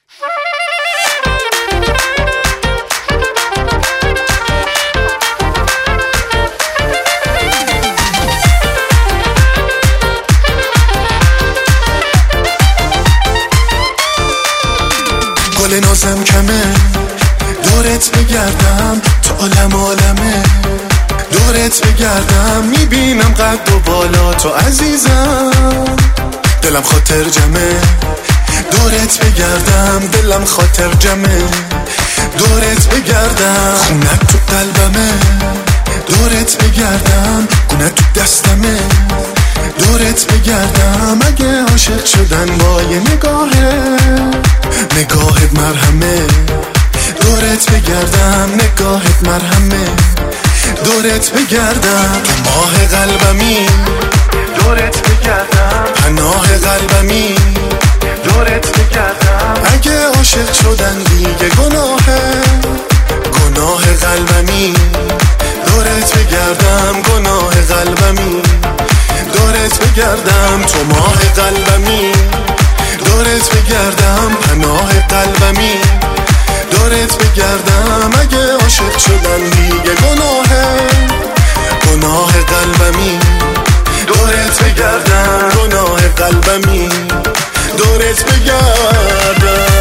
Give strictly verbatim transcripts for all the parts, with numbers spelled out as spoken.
گل نازم کمه دورت بگردم تا عالم عالمه، دورت بگردم میبینم قد و بالا تو عزیزم، دلم خاطر جمعه دورت بگردم، دلم خاطر جمعه دورت بگردم، خونت تو قلبمه دورت بگردم، گونت تو دستمه دورت بگردم، اگه عاشق شدن با یه نگاهه نگاهت مرهمه دورت بگردم، نگاهت مرهمه دورت بگردم، تو ماه قلبمی دورت بگردم، پناه قلبمی دورت بگردم، اگه عاشق شدن دیگه گناهه گناه قلبمی دورت بگردم، گناه قلبمی دورت بگردم، تو ماه قلبمی دورت بگردم، پناه قلبمی دورت بگردم، اگه عاشق شدن دیگه گناهه گناه قلبمی دورت بگردم، گناه قلبمی دورت بگردم.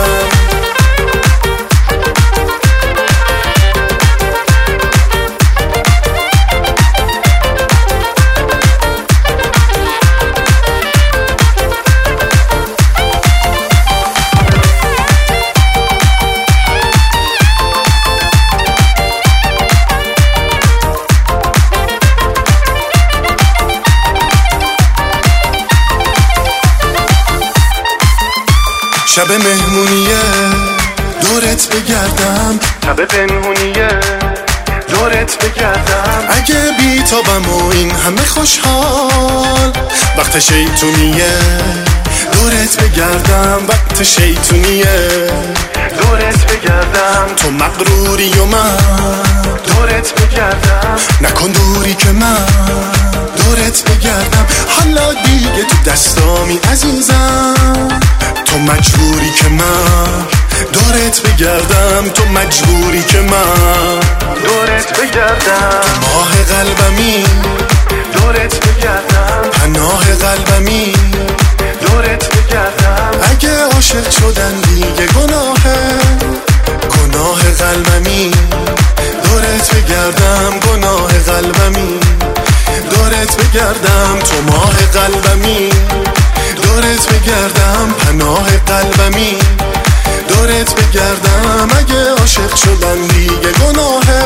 شب مهمونیه دورت بگردم، شب پنهونیه دورت بگردم، اگه بیتابم و این همه خوشحال وقت شیطونیه دورت بگردم، وقت شیطونیه دورت بگردم، تو مغروری و من دورت بگردم، نکن دوری که من دورت بگردم، حالا دیگه تو دستامی عزیزم، تو مجبوری که من دورت بگردم، تو مجبوری که من دورت بگردم، تو ماه قلبمی دورت بگردم، پناه قلبمی دورت بگردم، اگه عاشق شدن دیگه گناهه گناه قلبمی دورت بگردم، گناه قلبمی دورت بگردم، تو ماه قلبمی دورت بگردم، پناه قلبمی دورت بگردم، اگه عاشق شدن دیگه گناهه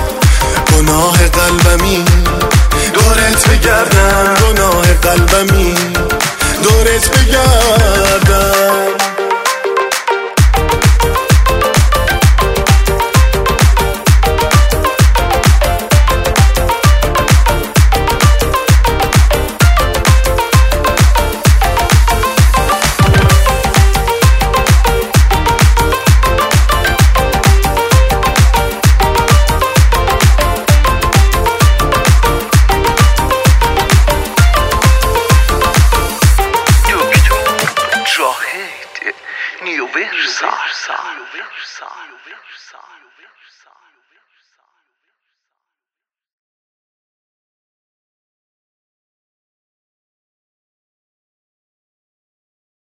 گناه قلبمی دورت بگردم، گناه قلبمی دورت بگردم. Universal.